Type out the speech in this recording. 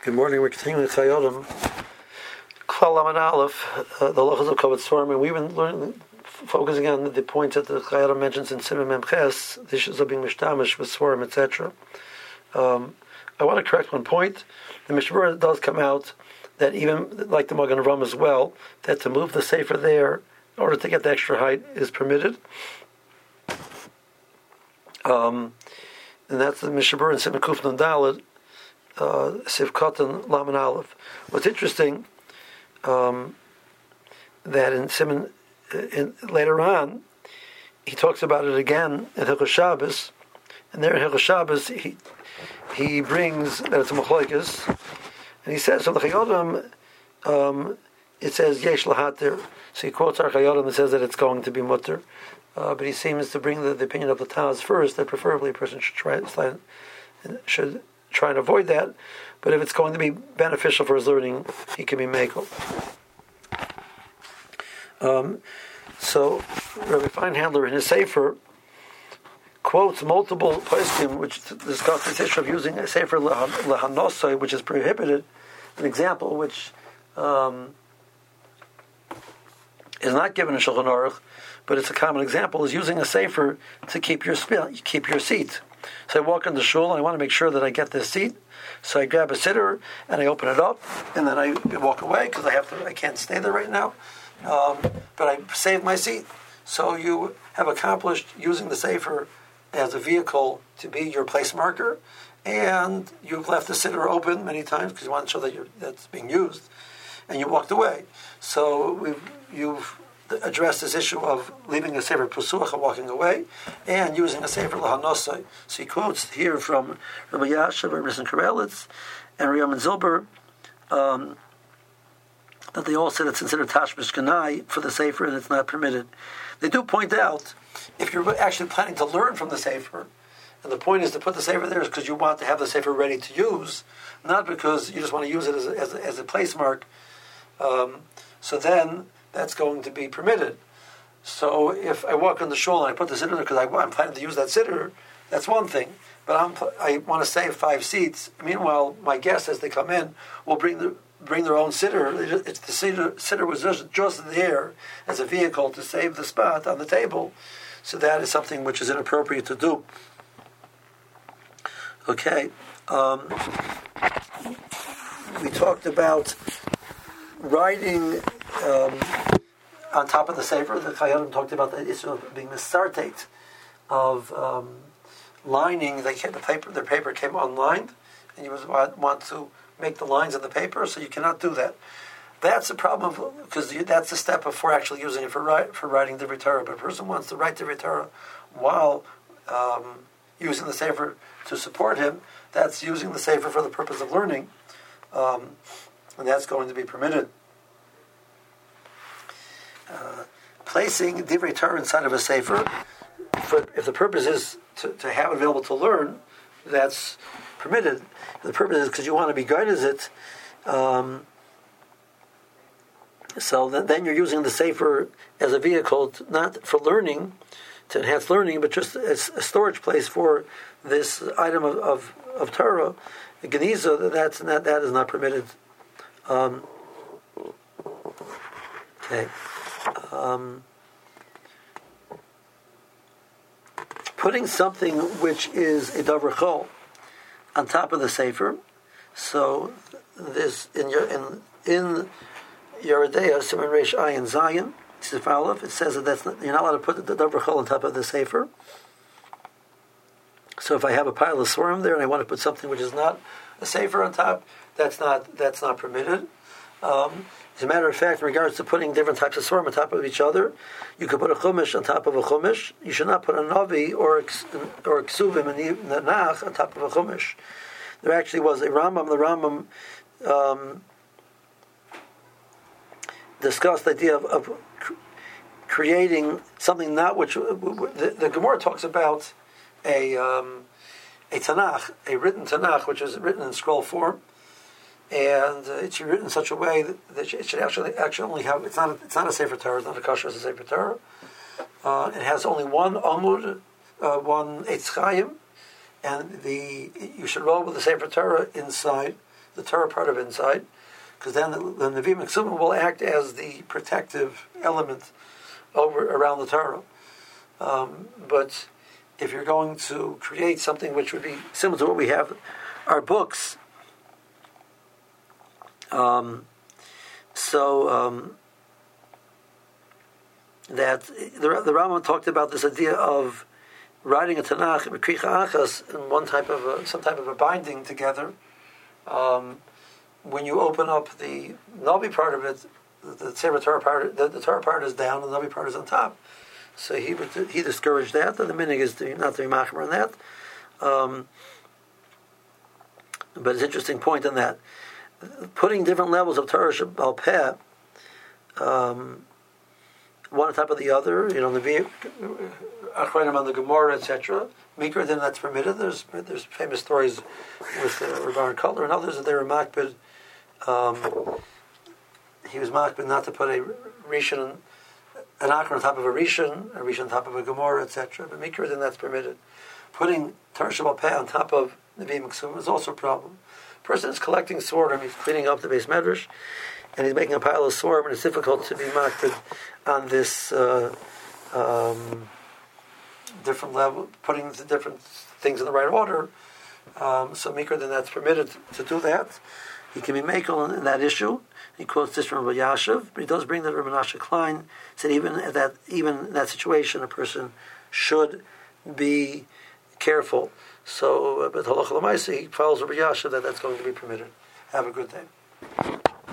Good morning. We're continuing with Chayodim. Klal Lamed Aleph, the Lachas of Kavod Swarm, and we've been focusing on the points that the Chayodim mentions in Siman Mem Ches, the issues of being mishtamish with Swarm, etc. I want to correct one point. The Mishmur does come out that even like the Magen Avraham as well, that to move the Sefer there in order to get the extra height is permitted. And that's the Mishmur in Siman Kuf Nun Daled. Siv Katan Laman Aleph. What's interesting that in Siman later on he talks about it again in Hilchos Shabbos, and there in Hilchos Shabbos he brings that it's a machlokes, and he says so the Chayodim it says yesh lahatir, so he quotes our Chayodim and says that it's going to be mutter, but he seems to bring the opinion of the Taz first, that preferably a person should try and avoid that, but if it's going to be beneficial for his learning, he can be mekel. So Rabbi Feinhandler in his Sefer quotes multiple poskim which discuss this issue of using a Sefer lehanosai, which is prohibited. An example which is not given in Shulchan Aruch, but it's a common example, is using a Sefer to keep your seat. So I walk in the shul and I want to make sure that I get this seat. So I grab a sitter and I open it up and then I walk away because I can't stay there right now. But I saved my seat. So you have accomplished using the Sefer as a vehicle to be your place marker, and you've left the sitter open many times because you want to show that that's being used, and you walked away. So you've address this issue of leaving a Sefer Pesuach and walking away, and using a Sefer Lahanosai. So he quotes here from Rabbi Yashav, Rabbi Nissen Karelitz, and Rabbi Yamin Zilber, that they all said it's considered Tashmish Ganai for the Sefer and it's not permitted. They do point out, if you're actually planning to learn from the Sefer, and the point is to put the Sefer there is because you want to have the Sefer ready to use, not because you just want to use it as a place mark, so then that's going to be permitted. So if I walk in the shul and I put the sitter there because I'm planning to use that sitter, that's one thing. But I want to save 5 seats. Meanwhile, my guests, as they come in, will bring their own sitter. It's the sitter was just there as a vehicle to save the spot on the table. So that is something which is inappropriate to do. Okay. We talked about writing on top of the Sefer. The Chayodim talked about the issue of being misartate, of lining. Their paper came unlined, and you want to make the lines in the paper, so you cannot do that. That's a problem because that's the step before actually using it for writing the Torah. But a person wants to write the Torah while using the Sefer to support him. That's using the Sefer for the purpose of learning, and that's going to be permitted. Placing Divrei Torah inside of a Sefer, if the purpose is to have it available to learn, that's permitted. If the purpose is because you want to be guided as it, so then you're using the Sefer as a vehicle, not for learning, to enhance learning, but just as a storage place for this item of Torah, Geniza, that is not permitted. Okay. Putting something which is a davar chol on top of the Sefer. So this in Yeridea, Siman Reish Ayin Zayin, Sif Aleph, it says that you're not allowed to put the davar chol on top of the Sefer. So if I have a pile of swarm there and I want to put something which is not a Sefer on top, that's not permitted. As a matter of fact, in regards to putting different types of swarm on top of each other, you could put a chumash on top of a chumash. You should not put a navi or ksuvim and nach on top of a chumash. There actually was a Rambam. The Rambam discussed the idea of creating something not which the Gemara talks about a Tanakh, a written Tanakh, which is written in scroll form. And it should be written in such a way that it should actually only have. It's not a Sefer Torah. It's not a kosher as a Sefer Torah. It has only one Amud, one Eitz Chaim, and you should roll with the Sefer Torah inside the Torah part of inside, because then the Nevi'im and Ksubim will act as the protective element around the Torah. But if you're going to create something which would be similar to what we have, our books, that the Rambam talked about this idea of writing a Tanakh, Kricha Achas, in some type of a binding together. When you open up the Navi part of it, the Sefer Torah part, the Torah part is down, and the Navi part is on top. So he discouraged that, and the minig is not to be machmer on that. But it's an interesting point on that. Putting different levels of Torah Shebal Peh, one on top of the other, the Achrayim on the Gemara, etc. Mikra, then that's permitted. There's famous stories with Rabban Kotler and others that they were makbid. He was makbid not to put a Rishon, an Akron on top of a Rishon on top of a Gemara, etc. But Mikra, then that's permitted. Putting Torah Shebal Peh on top of Nevi'im and Ksubim is also a problem. A person is collecting Svarim, he's cleaning up the base medrash, and he's making a pile of Svarim, and it's difficult to be makbid on this different level, putting the different things in the right order. So Mikra, then that's permitted to do that. He can be makel in that issue. He quotes this from Rabbi Yashiv, but he does bring that Rabbi Menashe Klein said even in that situation, a person should be careful. So, but Halacha L'maaseh, he follows Rabbi Yashiv that that's going to be permitted. Have a good day.